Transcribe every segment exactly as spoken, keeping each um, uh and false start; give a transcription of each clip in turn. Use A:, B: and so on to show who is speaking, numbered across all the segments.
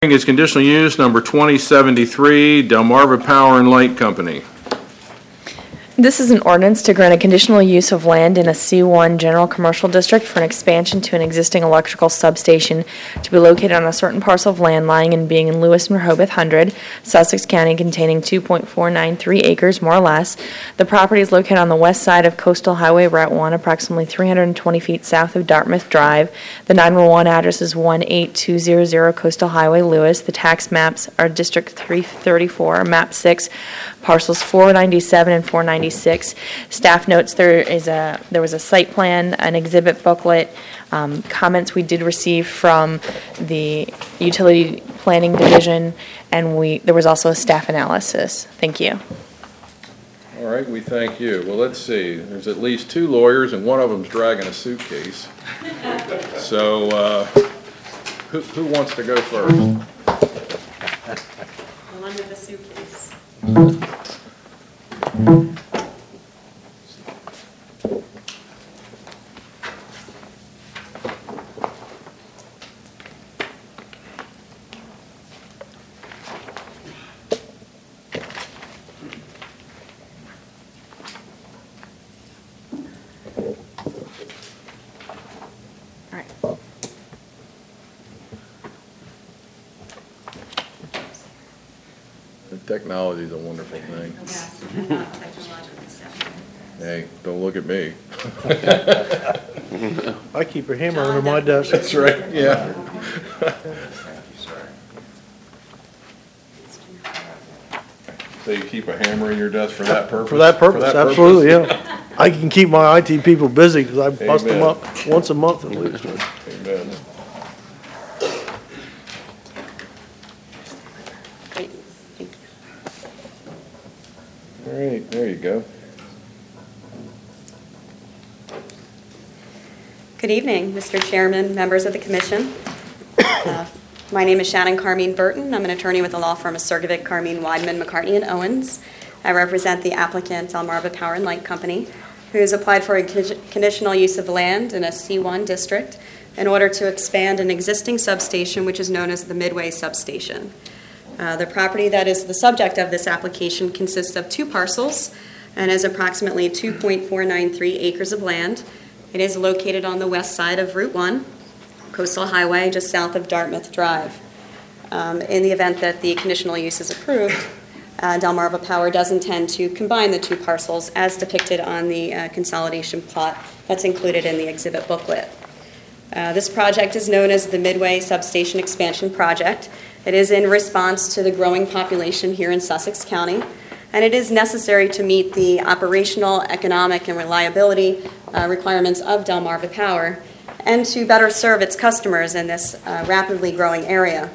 A: Is conditional use number twenty seventy-three, Delmarva Power and Light Company.
B: This is an ordinance to grant a conditional use of land in a C one general commercial district for an expansion to an existing electrical substation to be located on a certain parcel of land lying and being in Lewis and Rehoboth Hundred, Sussex County, containing two point four nine three acres, more or less. The property is located on the west side of Coastal Highway Route one, approximately three hundred twenty feet south of Dartmouth Drive. The nine one one address is one eight two zero zero Coastal Highway, Lewis. The tax maps are District three thirty-four, Map six, parcels four ninety-seven and four ninety-six. Staff notes there is a there was a site plan, an exhibit booklet, um, comments we did receive from the Utility Planning Division, and we there was also a staff analysis. Thank you.
A: All right, we thank you. Well, let's see. There's at least two lawyers, and one of them's dragging a suitcase. So, uh, who, who wants to go first?
C: The one with the suitcase.
A: Technology is a wonderful thing.
C: Yes, I'm not technologically savvy.
A: Hey, don't look at me.
D: I keep a hammer under my desk.
A: That's right, yeah. So you keep a hammer in your desk for that purpose?
D: For that purpose, absolutely, yeah. I can keep my I T people busy because I bust them
A: Amen.
D: up once a month at least.
A: Amen. All right, there you go.
C: Good evening, Mister Chairman, members of the Commission. Uh, my name is Shannon Carmine Burton. I'm an attorney with the law firm of Sergovic, Carmine, Weidman, McCartney, and Owens. I represent the applicant, Delmarva Power and Light Company, who has applied for a conditional use of land in a C one district in order to expand an existing substation, which is known as the Midway Substation. Uh, the property that is the subject of this application consists of two parcels and is approximately two point four nine three acres of land. It is located on the west side of Route one, Coastal Highway, just south of Dartmouth Drive. Um, in the event that the conditional use is approved, uh, Delmarva Power does intend to combine the two parcels as depicted on the uh, consolidation plot that's included in the exhibit booklet. Uh, this project is known as the Midway Substation Expansion Project. It is in response to the growing population here in Sussex County, and it is necessary to meet the operational, economic, and reliability uh, requirements of Delmarva Power and to better serve its customers in this uh, rapidly growing area.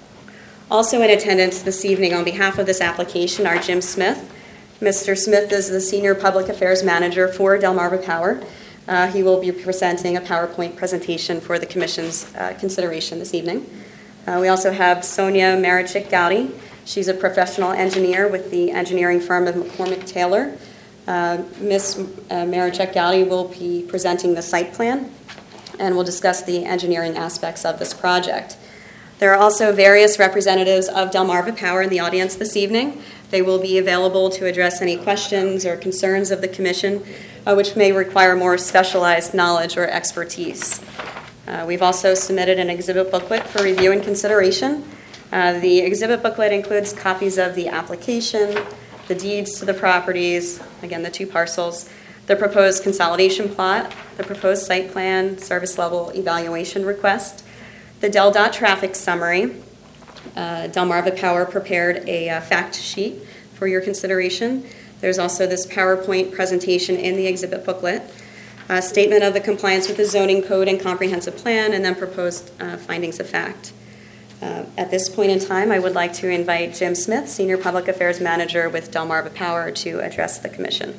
C: Also in attendance this evening on behalf of this application are Jim Smith. Mister Smith is the Senior Public Affairs Manager for Delmarva Power. Uh, he will be presenting a PowerPoint presentation for the Commission's uh, consideration this evening. Uh, we also have Sonia Marichik Gowdy. She's a professional engineer with the engineering firm of McCormick Taylor. Uh, Miz Uh, Marichik Gowdy will be presenting the site plan and will discuss the engineering aspects of this project. There are also various representatives of Delmarva Power in the audience this evening. They will be available to address any questions or concerns of the Commission, uh, which may require more specialized knowledge or expertise. Uh, we've also submitted an exhibit booklet for review and consideration. Uh, the exhibit booklet includes copies of the application, the deeds to the properties, again, the two parcels, the proposed consolidation plot, the proposed site plan, service level evaluation request, the Del Dot traffic summary. Uh, Delmarva Power prepared a uh, fact sheet for your consideration. There's also this PowerPoint presentation in the exhibit booklet. A statement of the compliance with the zoning code and comprehensive plan, and then proposed uh, findings of fact. Uh, at this point in time, I would like to invite Jim Smith, Senior Public Affairs Manager with Delmarva Power, to address the Commission.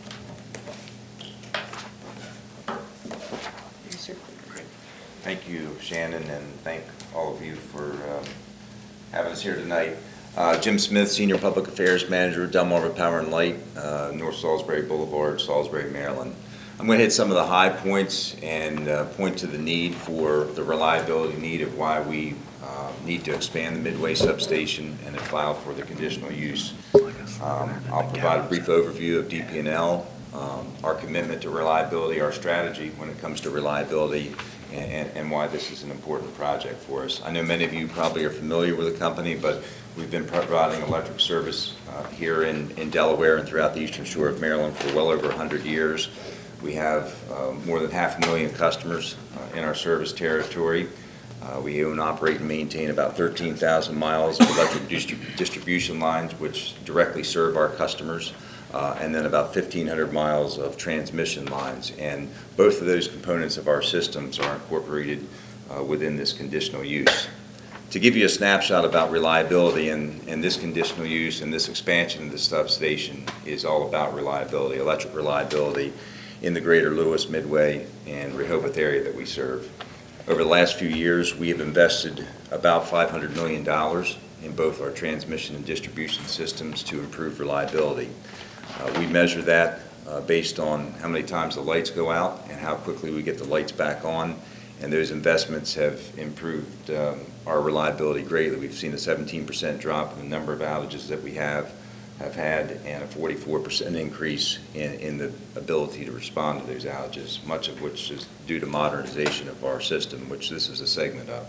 E: Thank you, Shannon, and thank all of you for um, having us here tonight. Uh, Jim Smith, Senior Public Affairs Manager, Delmarva Power and Light, uh, North Salisbury Boulevard, Salisbury, Maryland. I'm going to hit some of the high points and uh, point to the need for the reliability need of why we um, need to expand the Midway substation and have filed for the conditional use. Um, I'll provide a brief overview of D P and L, um, our commitment to reliability, our strategy when it comes to reliability, and, and why this is an important project for us. I know many of you probably are familiar with the company, but we've been providing electric service uh, here in, in Delaware and throughout the eastern shore of Maryland for well over one hundred years. We have uh, more than half a million customers uh, in our service territory. Uh, we own, operate, and maintain about thirteen thousand miles of electric distrib- distribution lines which directly serve our customers, uh, and then about fifteen hundred miles of transmission lines. And both of those components of our systems are incorporated uh, within this conditional use. To give you a snapshot about reliability, and, and this conditional use and this expansion of the substation is all about reliability, electric reliability in the greater Lewis, Midway, and Rehoboth area that we serve. Over the last few years, we have invested about five hundred million dollars in both our transmission and distribution systems to improve reliability. Uh, we measure that uh, based on how many times the lights go out and how quickly we get the lights back on, and those investments have improved um, our reliability greatly. We've seen a seventeen percent drop in the number of outages that we have have had, and a forty-four percent increase in, in the ability to respond to those outages, much of which is due to modernization of our system, which this is a segment of.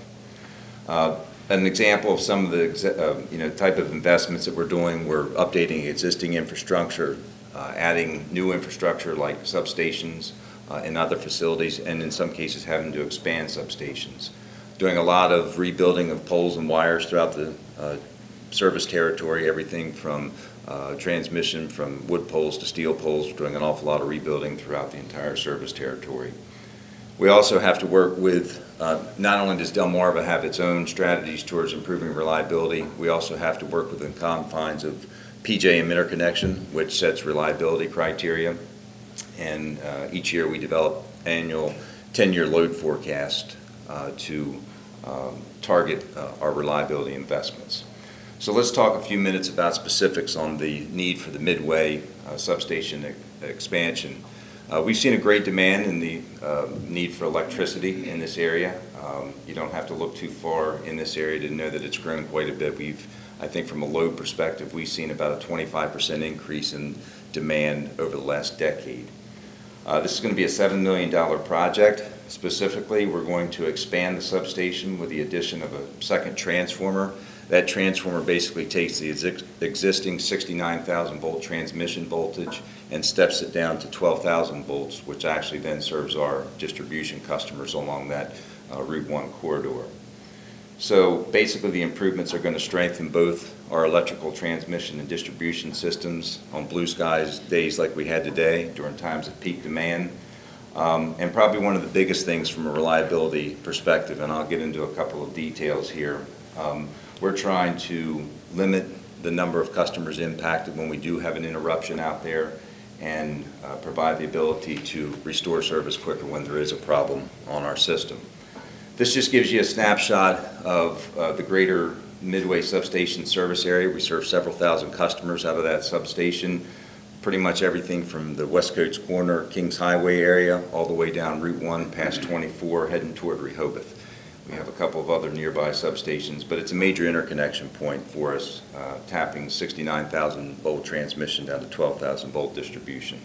E: Uh, an example of some of the uh, you know, type of investments that we're doing, we're updating existing infrastructure, uh, adding new infrastructure like substations uh, and other facilities, and in some cases having to expand substations. Doing a lot of rebuilding of poles and wires throughout the uh, service territory, everything from Uh, transmission from wood poles to steel poles. We're doing an awful lot of rebuilding throughout the entire service territory. We also have to work with, uh, not only does Delmarva have its own strategies towards improving reliability, we also have to work within confines of P J M interconnection, which sets reliability criteria. And uh, each year we develop annual ten-year load forecast uh, to um, target uh, our reliability investments. So let's talk a few minutes about specifics on the need for the Midway uh, substation e- expansion. Uh, we've seen a great demand in the uh, need for electricity in this area. Um, you don't have to look too far in this area to know that it's grown quite a bit. We've, I think from a load perspective, we've seen about a twenty-five percent increase in demand over the last decade. Uh, this is going to be a seven million dollars project. Specifically, we're going to expand the substation with the addition of a second transformer. That transformer basically takes the ex- existing sixty-nine thousand volt transmission voltage and steps it down to twelve thousand volts, which actually then serves our distribution customers along that uh, Route one corridor. So basically the improvements are going to strengthen both our electrical transmission and distribution systems on blue skies days like we had today during times of peak demand. Um, and probably one of the biggest things from a reliability perspective, and I'll get into a couple of details here, um, we're trying to limit the number of customers impacted when we do have an interruption out there, and uh, provide the ability to restore service quicker when there is a problem on our system. This just gives you a snapshot of uh, the greater Midway substation service area. We serve several thousand customers out of that substation, pretty much everything from the West Coast Corner, Kings Highway area, all the way down Route one past twenty-four, heading toward Rehoboth. We have a couple of other nearby substations, but it's a major interconnection point for us, uh, tapping sixty-nine thousand volt transmission down to twelve thousand volt distribution.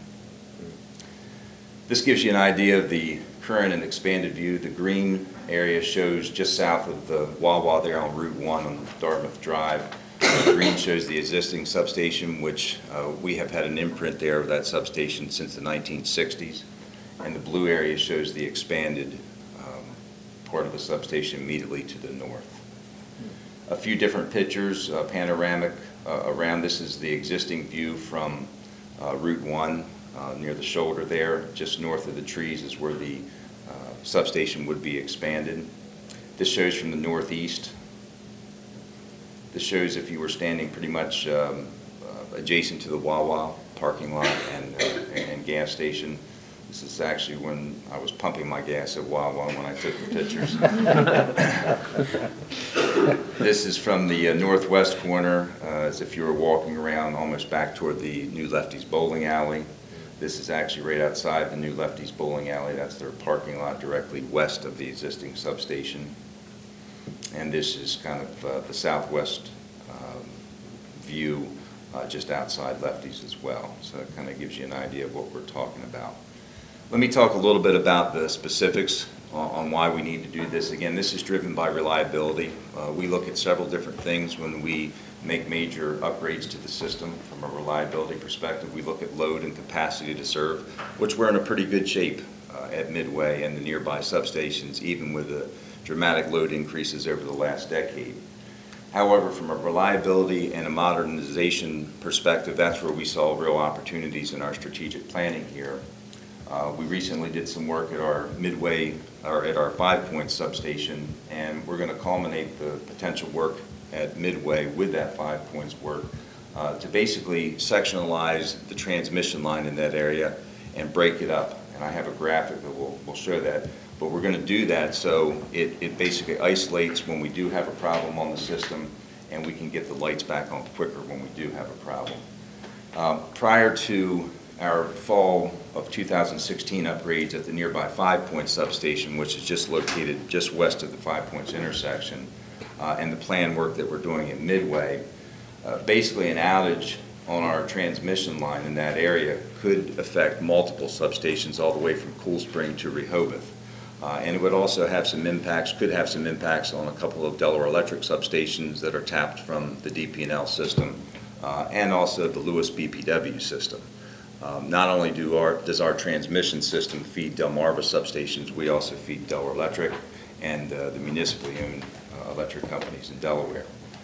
E: This gives you an idea of the current and expanded view. The green area shows just south of the Wawa there on Route one on Dartmouth Drive. The green shows the existing substation, which uh, we have had an imprint there of that substation since the nineteen sixties. And the blue area shows the expanded part of the substation immediately to the north. A few different pictures, uh, panoramic uh, around. This is the existing view from uh, Route one uh, near the shoulder there. Just north of the trees is where the uh, substation would be expanded. This shows from the northeast. This shows if you were standing pretty much um, uh, adjacent to the Wawa parking lot and, uh, and gas station. This is actually when I was pumping my gas at Wawa when I took the pictures. This is from the uh, northwest corner, uh, as if you were walking around almost back toward the New Lefties Bowling Alley. This is actually right outside the New Lefties Bowling Alley. That's their parking lot directly west of the existing substation. And this is kind of uh, the southwest um, view uh, just outside Lefty's as well. So it kind of gives you an idea of what we're talking about. Let me talk a little bit about the specifics on, on why we need to do this. Again, this is driven by reliability. Uh, we look at several different things when we make major upgrades to the system from a reliability perspective. We look at load and capacity to serve, which we're in a pretty good shape uh, at Midway and the nearby substations, even with the dramatic load increases over the last decade. However, from a reliability and a modernization perspective, that's where we saw real opportunities in our strategic planning here. Uh, we recently did some work at our Midway, or at our Five Points substation, and we're going to culminate the potential work at Midway with that Five Points work uh, to basically sectionalize the transmission line in that area and break it up. And I have a graphic that will will show that. But we're going to do that so it, it basically isolates when we do have a problem on the system, and we can get the lights back on quicker when we do have a problem. Um, prior to our fall of two thousand sixteen upgrades at the nearby Five Points substation, which is just located just west of the Five Points intersection, uh, and the plan work that we're doing at Midway, uh, basically an outage on our transmission line in that area could affect multiple substations all the way from Cool Spring to Rehoboth. Uh, and it would also have some impacts, could have some impacts on a couple of Delaware Electric substations that are tapped from the D P and L system, uh, and also the Lewis B P W system. Um, not only do our, does our transmission system feed Delmarva substations, we also feed Delaware Electric and uh, the municipally owned uh, electric companies in Delaware.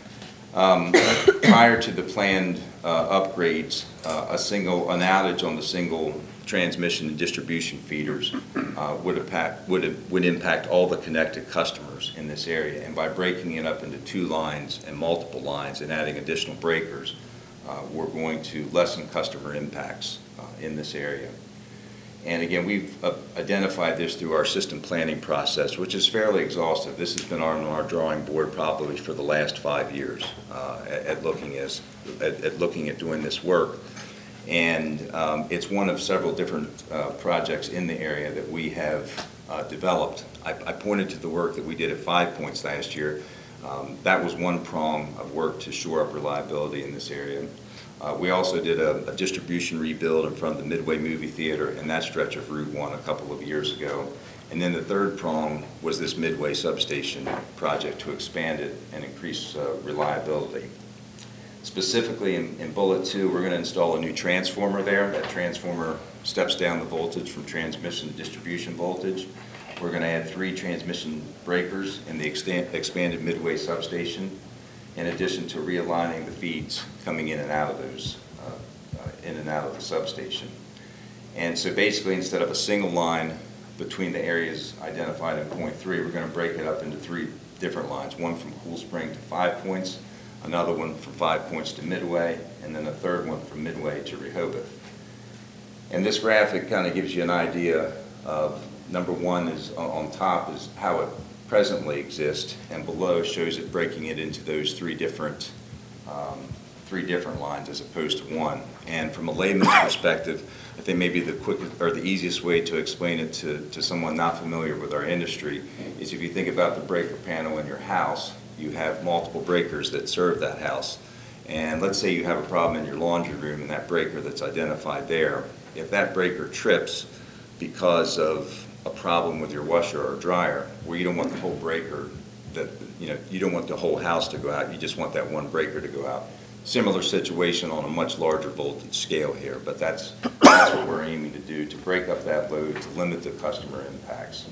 E: Um, prior to the planned uh, upgrades, uh, a single, an outage on the single transmission and distribution feeders uh, would impact, would, would impact all the connected customers in this area. And by breaking it up into two lines and multiple lines and adding additional breakers, uh, we're going to lessen customer impacts uh, in this area. And again, we've uh, identified this through our system planning process, which is fairly exhaustive. This has been on our drawing board probably for the last five years uh, at, at looking as at, at looking at doing this work. And um, it's one of several different uh, projects in the area that we have uh, developed. I, I pointed to the work that we did at Five Points last year. Um, that was one prong of work to shore up reliability in this area. Uh, we also did a, a distribution rebuild in front of the Midway Movie Theater in that stretch of Route one a couple of years ago. And then the third prong was this Midway substation project to expand it and increase uh, reliability. Specifically in, in bullet two, we're going to install a new transformer there. That transformer steps down the voltage from transmission to distribution voltage. We're going to add three transmission breakers in the extant, expanded Midway substation, in addition to realigning the feeds coming in and out of those, uh, uh, in and out of the substation. And so basically, instead of a single line between the areas identified in point three, we're going to break it up into three different lines, one from Cool Spring to Five Points, another one from Five Points to Midway, and then a third one from Midway to Rehoboth. And this graphic kind of gives you an idea of, number one is on top is how it presently exists, and below shows it breaking it into those three different um, three different lines as opposed to one. And from a layman's perspective, I think maybe the quickest or the easiest way to explain it to, to someone not familiar with our industry is if you think about the breaker panel in your house, you have multiple breakers that serve that house. And let's say you have a problem in your laundry room and that breaker that's identified there, if that breaker trips because of a problem with your washer or dryer, where you don't want the whole breaker, that you know, you don't want the whole house to go out, you just want that one breaker to go out. Similar situation on a much larger voltage scale here, but that's, that's what we're aiming to do, to break up that load, to limit the customer impacts.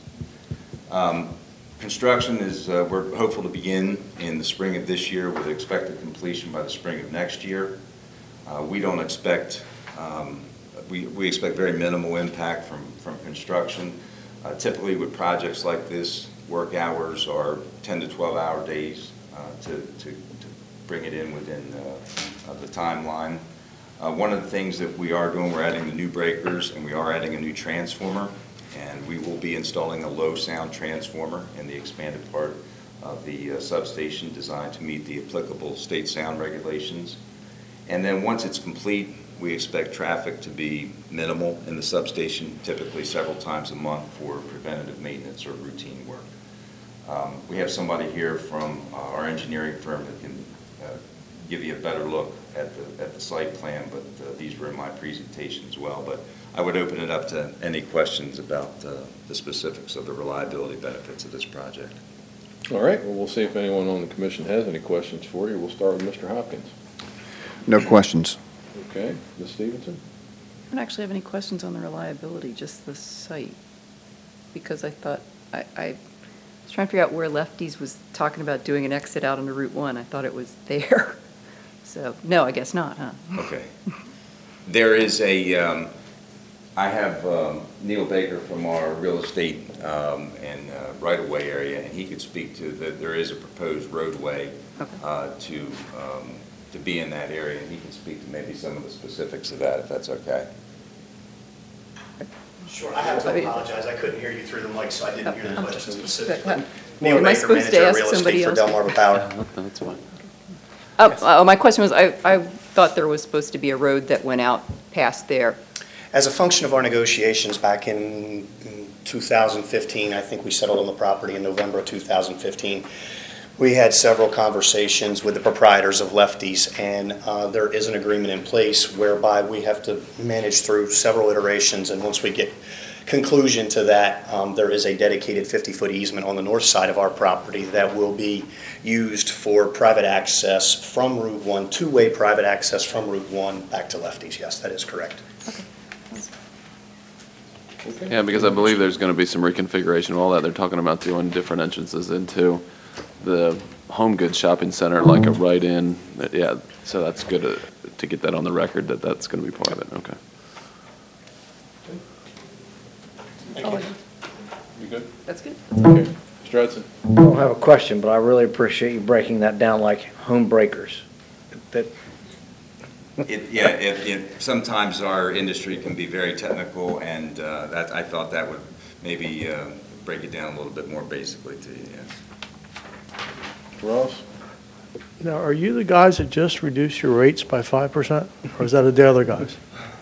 E: Um, construction is, uh, we're hopeful to begin in the spring of this year with expected completion by the spring of next year. Uh, we don't expect, um, we, we expect very minimal impact from, from construction. Uh, typically with projects like this, work hours are ten to twelve hour days uh, to, to, to bring it in within uh, uh, the timeline. Uh, one of the things that we are doing, we're adding the new breakers and we are adding a new transformer, and we will be installing a low sound transformer in the expanded part of the uh, substation designed to meet the applicable state sound regulations. And then once it's complete, we expect traffic to be minimal in the substation, typically several times a month for preventative maintenance or routine work. Um, We have somebody here from uh, our engineering firm that can uh, give you a better look at the, at the site plan, but uh, these were in my presentation as well. But I would open it up to any questions about uh, the specifics of the reliability benefits of this project.
A: All right, well, we'll see if anyone on the commission has any questions for you. We'll start with Mister Hopkins.
F: No questions.
A: Okay, Miz Stevenson?
G: I don't actually have any questions on the reliability, just the site. Because I thought, I, I was trying to figure out where Lefties was talking about doing an exit out onto Route One. I thought it was there. So, no, I guess not, huh?
E: Okay. There is a, um, I have um, Neil Baker from our real estate um, and uh, right-of-way area, and he could speak to that there is a proposed roadway
G: Okay.
E: uh, to, um, to be in that area, and he can speak to maybe some of the specifics of that, if that's okay.
H: Sure, I have to
G: I mean-
H: apologize, I couldn't hear you through the mic, so I didn't hear the
G: Oh.
H: question specifically.
G: Am
H: Neil
G: I
H: Baker,
G: supposed to
H: Manager,
G: ask
H: Real
G: somebody
H: Estate for
G: else?
H: Delmarva Power.
F: That's fine.
G: Oh, oh, my question was, I, I thought there was supposed to be a road that went out past there.
H: As a function of our negotiations back in in two thousand fifteen, I think we settled on the property in November of two thousand fifteen, we had several conversations with the proprietors of Lefties, and uh, there is an agreement in place whereby we have to manage through several iterations, and once we get conclusion to that, um, there is a dedicated fifty-foot easement on the north side of our property that will be used for private access from Route one, two-way private access from Route one back to Lefties. Yes, that is correct.
A: Okay.
F: Yeah, because I believe there's going to be some reconfiguration of all that. They're talking about doing different entrances into the Home Goods Shopping Center, like a right-in. Yeah, so that's good to, to get that on the record, that that's going to be part of it. Okay.
H: Thank you.
A: You good?
G: That's good.
A: Okay. Mister Hudson?
I: I don't have a question, but I really appreciate you breaking that down like home breakers. That,
E: It, yeah, it, it, sometimes our industry can be very technical, and uh, that, I thought that would maybe uh, break it down a little bit more basically to you, yes.
A: Mister Ross?
D: Now, are you the guys that just reduced your rates by five percent? Or is that the other guys?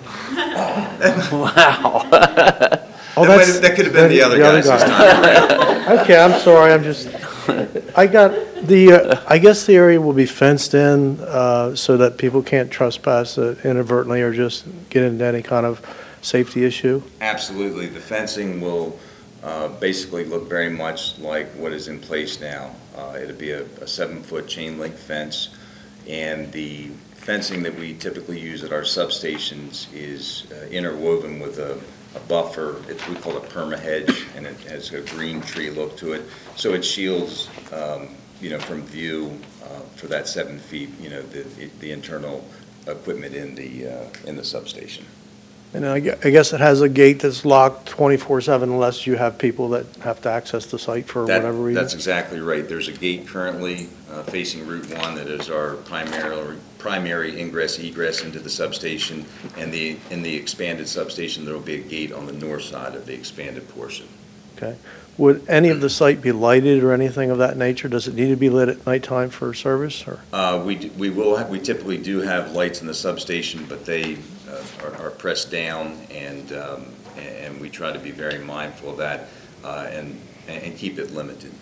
I: wow.
D: Oh,
E: That might
D: that's-
E: have- that could have been the other
D: the
E: guys this time around.
D: Okay, I'm sorry, I'm just, I got, the, uh, I guess the area will be fenced in uh, so that people can't trespass uh, inadvertently or just get into any kind of safety issue?
E: Absolutely. The fencing will uh, basically look very much like what is in place now. Uh, It'll be a a seven-foot chain link fence, and the fencing that we typically use at our substations is uh, interwoven with a a buffer. It's, we call it perma hedge, and it has a green tree look to it. So it shields, um, you know, from view uh, for that seven feet, you know, the, the internal equipment in the, uh, in the substation.
D: And I gue- I guess it has a gate that's locked twenty-four seven unless you have people that have to access the site for
E: That-
D: whatever reason?
E: That's exactly right. There's a gate currently uh, facing Route one that is our primary, primary ingress egress into the substation. And the, in the expanded substation, there will be a gate on the north side of the expanded portion.
D: Okay. Would any of the site be lighted or anything of that nature? Does it need to be lit at nighttime for service, or?
E: Uh, We, d- we will, have- we typically do have lights in the substation, but they uh, are- are pressed down, and, um, and we try to be very mindful of that uh, and, and keep it limited.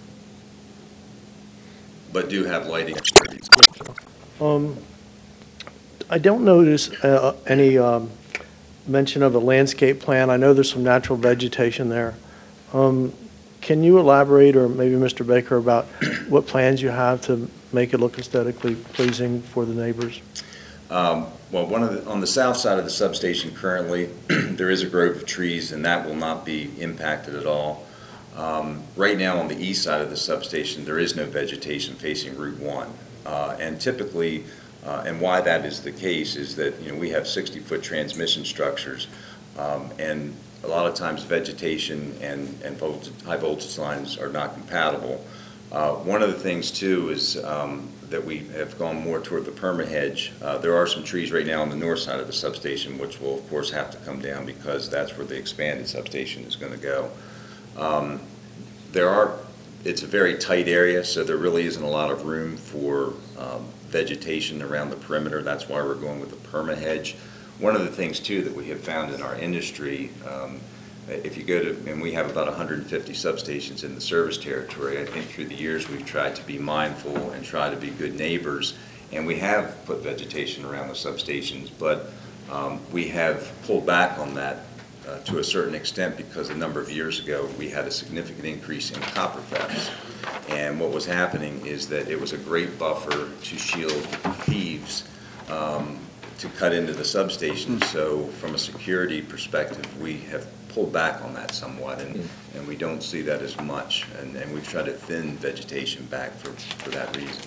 E: But do have lighting.
D: Um, I don't notice uh, any um, mention of a landscape plan. I know there's some natural vegetation there. Um, Can you elaborate, or maybe Mister Baker, about what plans you have to make it look aesthetically pleasing for the neighbors?
E: Um, Well, one of the, on the south side of the substation currently, there is a grove of trees, and that will not be impacted at all. Um, Right now, on the east side of the substation, there is no vegetation facing Route one. Uh, And typically, uh, and why that is the case is that, you know, we have sixty-foot transmission structures, um, and a lot of times vegetation and, and voltage, high voltage lines are not compatible. Uh, One of the things, too, is um, that we have gone more toward the perma hedge. Uh, There are some trees right now on the north side of the substation, which will, of course, have to come down because that's where the expanded substation is going to go. Um, There are, it's a very tight area, so there really isn't a lot of room for um, vegetation around the perimeter. That's why we're going with the perma hedge. One of the things, too, that we have found in our industry, um, if you go to, and we have about one hundred fifty substations in the service territory, I think through the years we've tried to be mindful and try to be good neighbors, and we have put vegetation around the substations, but um, we have pulled back on that uh, to a certain extent because a number of years ago we had a significant increase in copper thefts. And what was happening is that it was a great buffer to shield thieves um, to cut into the substation. So from a security perspective, we have pulled back on that somewhat, and, and we don't see that as much. And, and we've tried to thin vegetation back for, for that reason.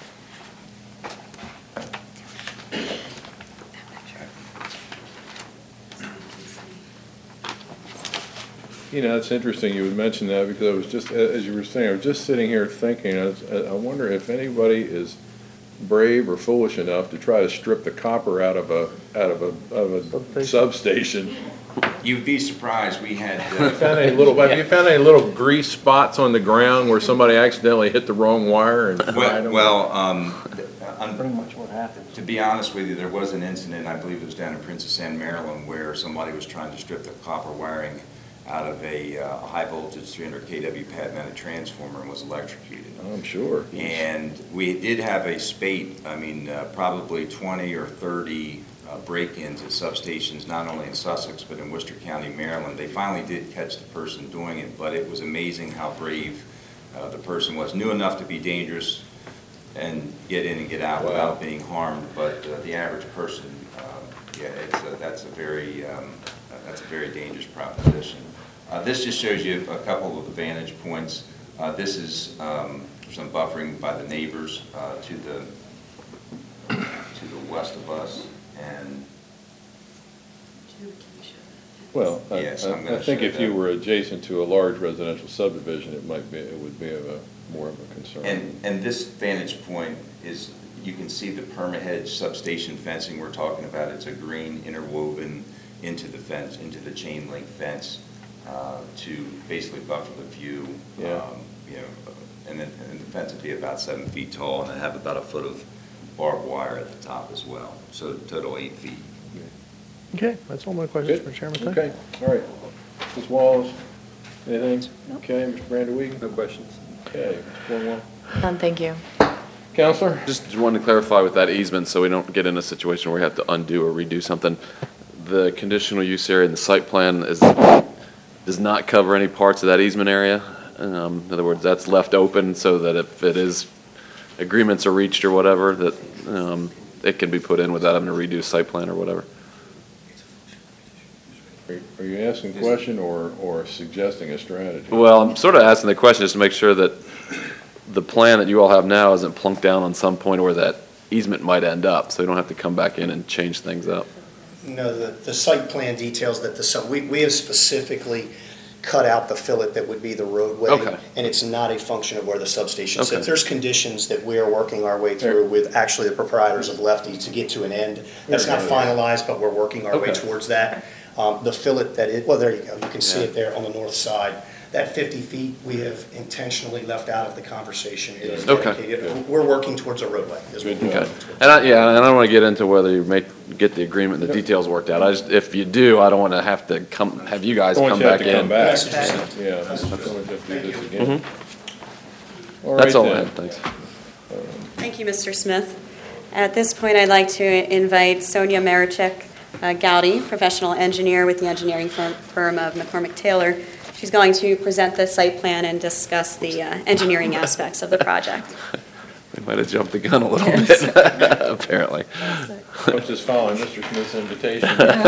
A: You know, it's interesting you would mention that because I was just, as you were saying, I was just sitting here thinking, I, was, I wonder if anybody is brave or foolish enough to try to strip the copper out of a out of a, of a substation.
E: You'd be surprised. We had
A: You
E: uh,
A: found any little, have you found any little grease spots on the ground where somebody accidentally hit the wrong wire and fried
E: well,
A: them?
E: well um, un-
I: Pretty much what happened.
E: to be honest with you, there was an incident, I believe it was down in Princess Anne, Maryland, where somebody was trying to strip the copper wiring out of a uh, high voltage three hundred K W pad mounted transformer and was electrocuted.
A: I'm sure.
E: And we did have a spate, I mean, uh, probably twenty or thirty uh, break-ins at substations, not only in Sussex, but in Worcester County, Maryland. They finally did catch the person doing it, but it was amazing how brave uh, the person was. Knew enough to be dangerous and get in and get out
A: Wow.
E: without being harmed, but uh, the average person, um, yeah, it's a, that's a very, um, uh, that's a very dangerous proposition. Uh, this just shows you a couple of the vantage points. Uh, this is um, some buffering by the neighbors uh, to the to the west of us, and
A: Well, I,
E: Yes, I'm
A: I- I
E: gonna
A: think
E: show
A: if you
E: that.
A: were adjacent to a large residential subdivision, it might be, it would be of a, more of a concern.
E: and and this vantage point is, you can see the perma-hedge substation fencing we're talking about. It's a green interwoven into the fence, into the chain link fence uh, to basically buffer the view.
A: Yeah.
E: Um, you know, and then and the fence would be about seven feet tall and have about a foot of barbed wire at the top as well. So total eight feet.
D: Okay, that's all my questions,
A: Good.
D: Mister Chairman. Thank you.
A: Okay, all right. Miz Wallace, anything? Okay, Mister Brandon-Weeden?
J: No questions.
A: Okay, Miz Cornwell?
B: None, thank you.
A: Counselor?
F: Just wanted to clarify with that easement, so we don't get in a situation where we have to undo or redo something. The conditional use area in the site plan is, does not cover any parts of that easement area. Um, in other words, that's left open so that if it is, agreements are reached or whatever, that um, it can be put in without having to redo site plan or whatever.
A: Are are you asking a question or, or suggesting a strategy?
F: Well, I'm sort of asking the question just to make sure that the plan that you all have now isn't plunked down on some point where that easement might end up, so you don't have to come back in and change things up.
H: No, the, the site plan details that the, sub- we, we have specifically cut out the fillet that would be the roadway.
F: Okay.
H: And it's not a function of where the substation
F: Okay.
H: sits. There's conditions that we are working our way through with actually the proprietors of Lefty to get to an end. That's not finalized, but we're working our way
A: Okay.
H: towards that. Um, the fillet that it, well, there you go, you can see
F: Yeah.
H: it there on the north side. That fifty feet, we have intentionally left out of the conversation. It is
F: Okay.
H: dedicated. We're working towards a roadway. is what
A: Good
H: we're
A: job.
H: working towards.
F: And I, yeah, and I don't want to get into whether you make, get the agreement, the details worked out. I just, if you do, I don't want to have to come, have you guys
A: Don't want
F: come
A: you to have
F: back
A: to come
F: in.
A: back.
H: Messages.
A: Yeah, I don't want you to have to do this again.
F: Mhm.
A: All
F: That's
A: right
F: all I
A: then.
F: had, thanks.
C: Thank you, Mister Smith. At this point, I'd like to invite Sonia Marichek uh, Gowdy, professional engineer with the engineering firm firm of McCormick Taylor. She's going to present the site plan and discuss the uh, engineering aspects of the project.
F: We might have jumped the gun a little bit, apparently.
A: I was just following Mister Smith's invitation.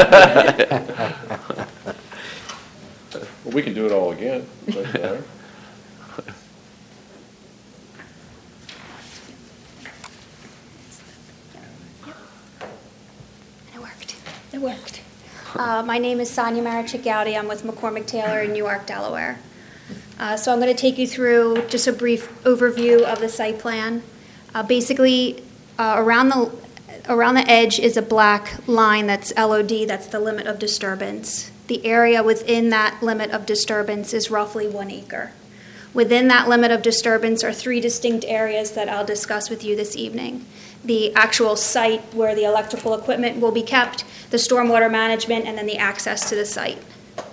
A: Well, we can do it all again. Doesn't matter.
K: It worked. It worked. Uh, my name is Sonia Marichik Gowdy. I'm with McCormick Taylor in Newark, Delaware. Uh, so I'm going to take you through just a brief overview of the site plan. Uh, basically, uh, around the around the edge is a black line that's L O D. That's the limit of disturbance. The area within that limit of disturbance is roughly one acre. Within that limit of disturbance are three distinct areas that I'll discuss with you this evening. The actual site where the electrical equipment will be kept, the stormwater management, and then the access to the site.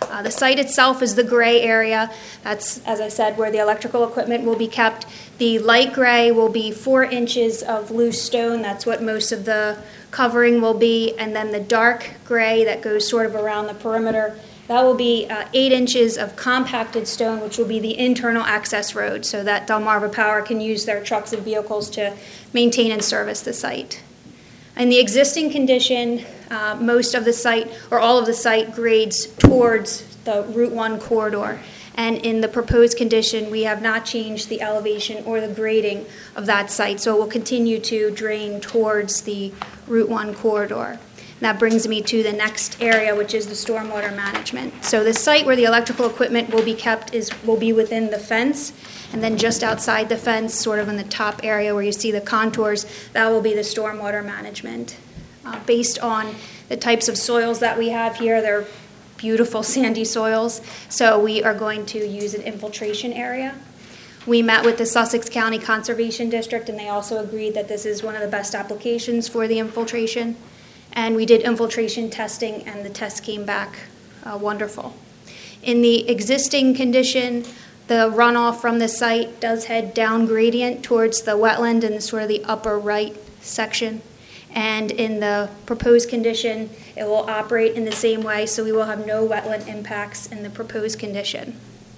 K: Uh, The site itself is the gray area. That's, as I said, where the electrical equipment will be kept. The light gray will be four inches of loose stone. That's what most of the covering will be. And then the dark gray that goes sort of around the perimeter, that will be uh, eight inches of compacted stone, which will be the internal access road, so that Delmarva Power can use their trucks and vehicles to maintain and service the site. In the existing condition, uh, most of the site, or all of the site, grades towards the Route one corridor. And in the proposed condition, we have not changed the elevation or the grading of that site, so it will continue to drain towards the Route one corridor. And that brings me to the next area, which is the stormwater management. So the site where the electrical equipment will be kept is will be within the fence, and then just outside the fence, sort of in the top area where you see the contours, that will be the stormwater management. Uh, based on the types of soils that we have here, they're beautiful sandy soils, so we are going to use an infiltration area. We met with the Sussex County Conservation District, and they also agreed that this is one of the best applications for the infiltration. And we did infiltration testing, and the test came back uh, wonderful. In the existing condition, the runoff from the site does head down gradient towards the wetland in sort of the upper right section. And in the proposed condition, it will operate in the same way, so we will have no wetland impacts in the proposed condition.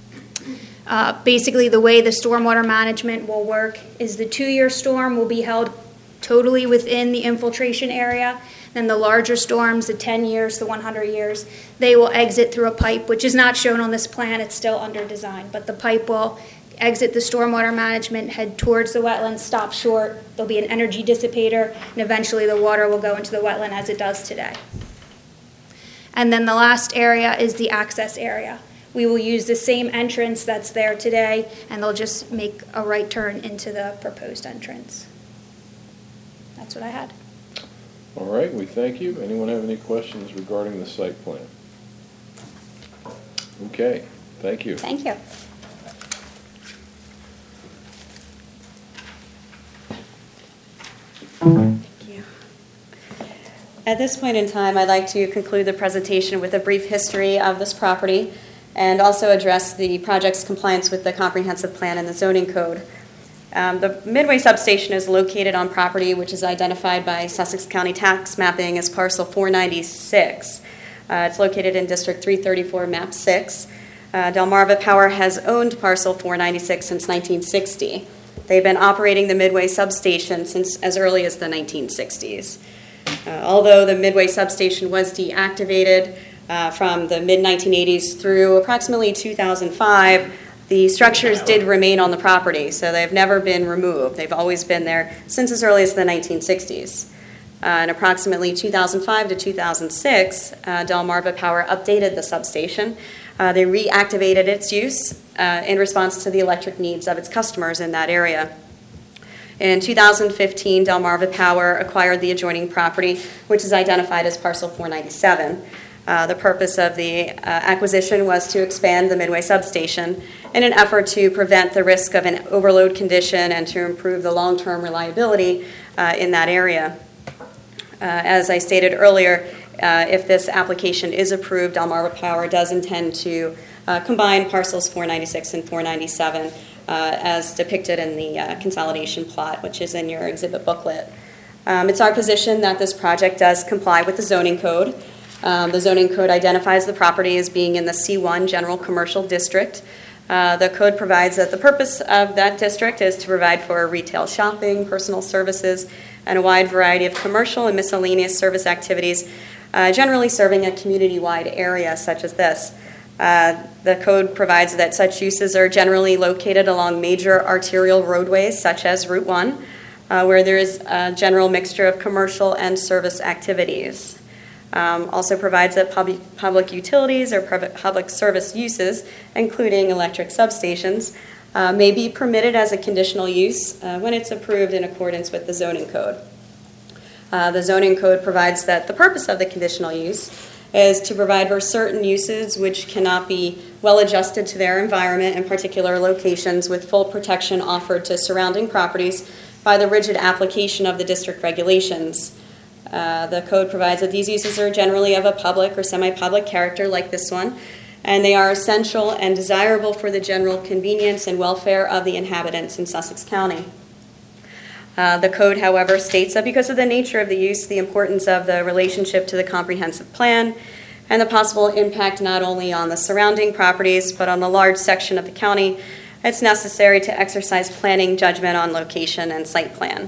K: Uh, basically, the way the stormwater management will work is the two-year storm will be held totally within the infiltration area. Then the larger storms, the ten years, the one hundred years, they will exit through a pipe, which is not shown on this plan. It's still under design. But the pipe will exit the stormwater management, head towards the wetland, stop short. There'll be an energy dissipator, and eventually the water will go into the wetland as it does today. And then the last area is the access area. We will use the same entrance that's there today, and they'll just make a right turn into the proposed entrance. That's what I had.
A: All right, we thank you. Anyone have any questions regarding the site plan? Okay, thank you.
C: Thank you. Thank you. At this point in time, I'd like to conclude the presentation with a brief history of this property and also address the project's compliance with the comprehensive plan and the zoning code. Um, the Midway substation is located on property which is identified by Sussex County tax mapping as parcel four ninety-six. Uh, it's located in District three thirty-four, map six. Uh, Delmarva Power has owned parcel four ninety-six since nineteen sixty. They've been operating the Midway substation since as early as the nineteen sixties. Uh, although the Midway substation was deactivated uh, from the mid nineteen eighties through approximately two thousand five, the structures did remain on the property, so they've never been removed. They've always been there since as early as the nineteen sixties. Uh, in approximately two thousand five to two thousand six, uh, Delmarva Power updated the substation. Uh, they reactivated its use uh, in response to the electric needs of its customers in that area. In two thousand fifteen, Delmarva Power acquired the adjoining property, which is identified as parcel four ninety-seven. Uh, the purpose of the uh, acquisition was to expand the Midway substation in an effort to prevent the risk of an overload condition and to improve the long-term reliability uh, in that area. Uh, as I stated earlier, uh, if this application is approved, Delmarva Power does intend to uh, combine parcels four ninety-six and four ninety-seven uh, as depicted in the uh, consolidation plot, which is in your exhibit booklet. Um, it's our position that this project does comply with the zoning code. Um, the zoning code identifies the property as being in the C one General Commercial District. Uh, the code provides that the purpose of that district is to provide for retail shopping, personal services, and a wide variety of commercial and miscellaneous service activities, uh, generally serving a community-wide area such as this. Uh, the code provides that such uses are generally located along major arterial roadways such as Route one, uh, where there is a general mixture of commercial and service activities. Um, also provides that public, public utilities or private public service uses, including electric substations, uh, may be permitted as a conditional use uh, when it's approved in accordance with the zoning code. Uh, the zoning code provides that the purpose of the conditional use is to provide for certain uses which cannot be well adjusted to their environment in particular locations with full protection offered to surrounding properties by the rigid application of the district regulations. Uh, the code provides that these uses are generally of a public or semi-public character like this one, and they are essential and desirable for the general convenience and welfare of the inhabitants in Sussex County. Uh, the code, however, states that because of the nature of the use, the importance of the relationship to the comprehensive plan, and the possible impact not only on the surrounding properties but on the large section of the county, it's necessary to exercise planning judgment on location and site plan.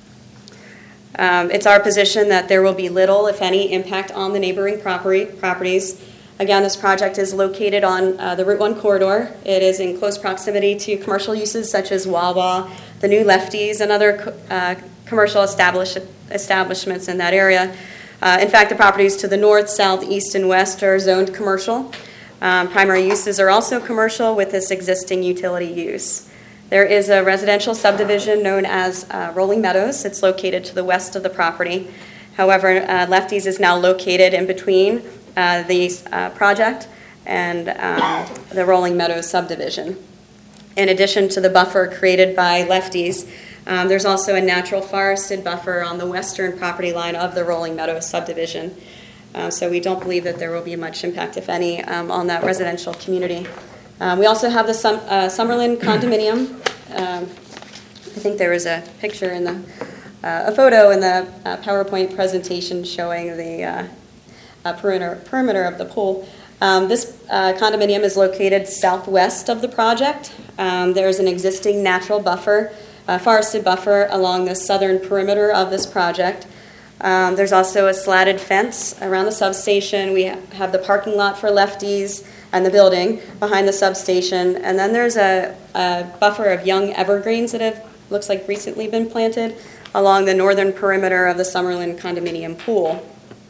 C: Um, it's our position that there will be little, if any, impact on the neighboring property, properties. Again, this project is located on uh, the Route one corridor. It is in close proximity to commercial uses such as Wawa, the new Lefties, and other co- uh, commercial establish- establishments in that area. Uh, in fact, the properties to the north, south, east, and west are zoned commercial. Um, primary uses are also commercial with this existing utility use. There is a residential subdivision known as uh, Rolling Meadows. It's located to the west of the property. However, uh, Lefties is now located in between uh, the uh, project and um, the Rolling Meadows subdivision. In addition to the buffer created by Lefties, um, there's also a natural forested buffer on the western property line of the Rolling Meadows subdivision. Uh, so we don't believe that there will be much impact, if any, um, on that residential community. Um, we also have the Sum- uh, Summerlin condominium. Um, I think there was a picture in the, uh, a photo in the uh, PowerPoint presentation showing the uh, uh, perimeter, perimeter of the pool. Um, this uh, condominium is located southwest of the project. Um, there's an existing natural buffer, uh, forested buffer along the southern perimeter of this project. Um, there's also a slatted fence around the substation. We have the parking lot for Lefties and the building behind the substation. And then there's a, a buffer of young evergreens that have, looks like, recently been planted along the northern perimeter of the Summerlin condominium pool.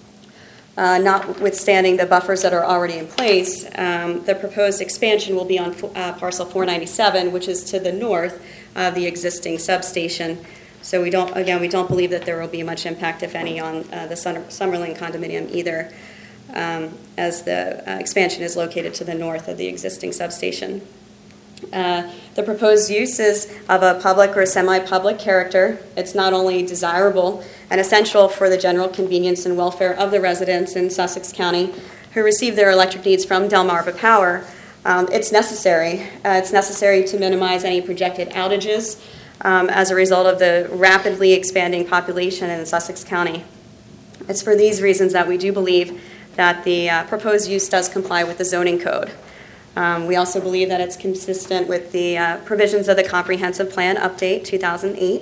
C: Uh, notwithstanding the buffers that are already in place, um, the proposed expansion will be on uh, parcel four ninety-seven, which is to the north of the existing substation. So we don't, again, we don't believe that there will be much impact, if any, on uh, the Summerlin condominium either, um, as the uh, expansion is located to the north of the existing substation. Uh, the proposed use is of a public or semi-public character. It's not only desirable and essential for the general convenience and welfare of the residents in Sussex County who receive their electric needs from Delmarva Power, um, it's necessary. Uh, it's necessary to minimize any projected outages um, as a result of the rapidly expanding population in Sussex County. It's for these reasons that we do believe that the uh, proposed use does comply with the zoning code. Um, we also believe that it's consistent with the uh, provisions of the Comprehensive Plan Update two thousand eight.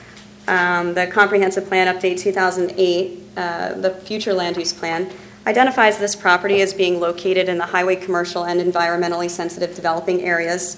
C: Um, the Comprehensive Plan Update two thousand eight, uh, the future land use plan, identifies this property as being located in the highway commercial and environmentally sensitive developing areas.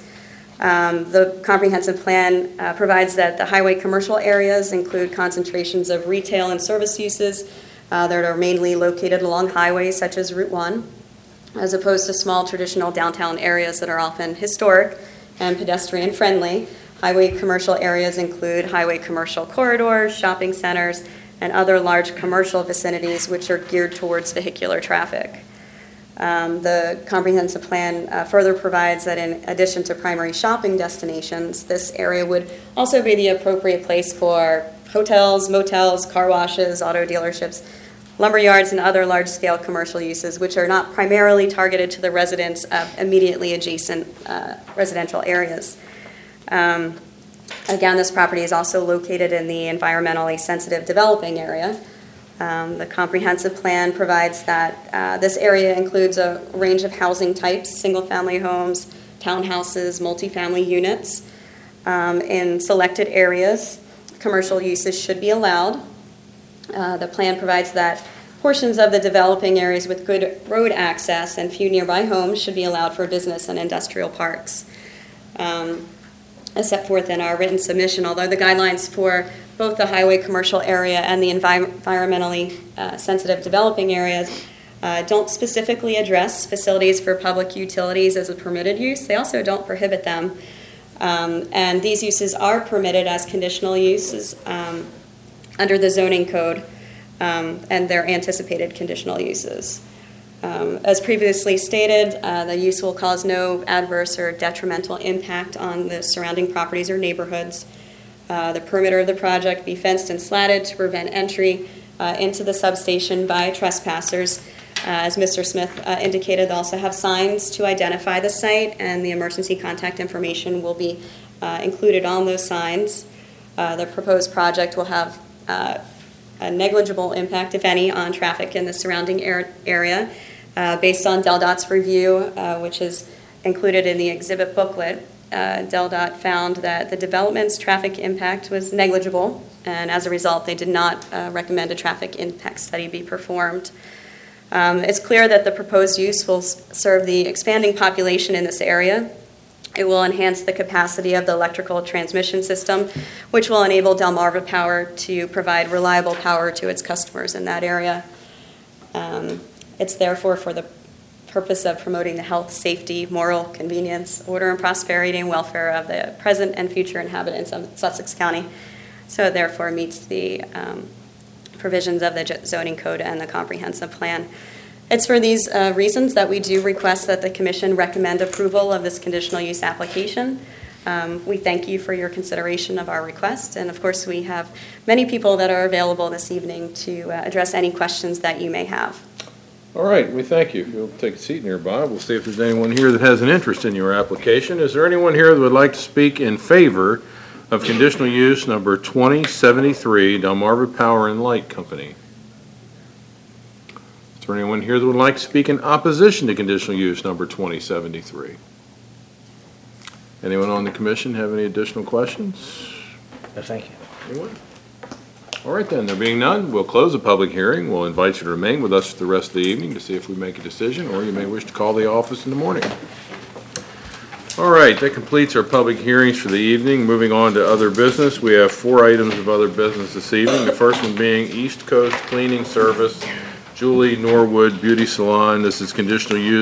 C: Um, the Comprehensive Plan uh, provides that the highway commercial areas include concentrations of retail and service uses uh, that are mainly located along highways such as Route one, as opposed to small traditional downtown areas that are often historic and pedestrian friendly. Highway commercial areas include highway commercial corridors, shopping centers, and other large commercial vicinities which are geared towards vehicular traffic. Um, the comprehensive plan uh, further provides that in addition to primary shopping destinations, this area would also be the appropriate place for hotels, motels, car washes, auto dealerships, lumber yards, and other large-scale commercial uses, which are not primarily targeted to the residents of immediately adjacent uh, residential areas. Um, again, this property is also located in the environmentally sensitive developing area. Um, the comprehensive plan provides that uh, this area includes a range of housing types: single-family homes, townhouses, multifamily units. Um, in selected areas, commercial uses should be allowed. Uh, the plan provides that portions of the developing areas with good road access and few nearby homes should be allowed for business and industrial parks. Um, as set forth in our written submission, although the guidelines for both the highway commercial area and the envi- environmentally uh, sensitive developing areas uh, don't specifically address facilities for public utilities as a permitted use, they also don't prohibit them. Um, and these uses are permitted as conditional uses um, under the zoning code, um, and they're anticipated conditional uses. Um, as previously stated, uh, the use will cause no adverse or detrimental impact on the surrounding properties or neighborhoods. Uh, the perimeter of the project be fenced and slatted to prevent entry uh, into the substation by trespassers. Uh, As Mister Smith uh, indicated, they'll also have signs to identify the site, and the emergency contact information will be uh, included on those signs. Uh, The proposed project will have uh, a negligible impact, if any, on traffic in the surrounding ar- area. Uh, Based on Del Dot's review, uh, which is included in the exhibit booklet, uh, Del Dot found that the development's traffic impact was negligible, and as a result, they did not uh, recommend a traffic impact study be performed. Um, It's clear that the proposed use will s- serve the expanding population in this area. It will enhance the capacity of the electrical transmission system, which will enable Delmarva Power to provide reliable power to its customers in that area. Um, It's therefore for the purpose of promoting the health, safety, moral convenience, order and prosperity and welfare of the present and future inhabitants of Sussex County. So it therefore meets the um, provisions of the zoning code and the comprehensive plan. It's for these uh, reasons that we do request that the Commission recommend approval of this conditional use application. Um, We thank you for your consideration of our request, and of course, we have many people that are available this evening to uh, address any questions that you may have.
A: All right, we thank you. If you'll take a seat nearby, we'll see if there's anyone here that has an interest in your application. Is there anyone here that would like to speak in favor of conditional use number twenty seventy-three, Delmarva Power and Light Company? Is there anyone here that would like to speak in opposition to conditional use number twenty seventy-three? Anyone on the commission have any additional questions?
I: No, thank you.
A: Anyone? All right, then, there being none, we'll close the public hearing. We'll invite you to remain with us for the rest of the evening to see if we make a decision, or you may wish to call the office in the morning. All right, that completes our public hearings for the evening. Moving on to other business, we have four items of other business this evening. The first one being East Coast Cleaning Service, Julie Norwood Beauty Salon. This is conditional use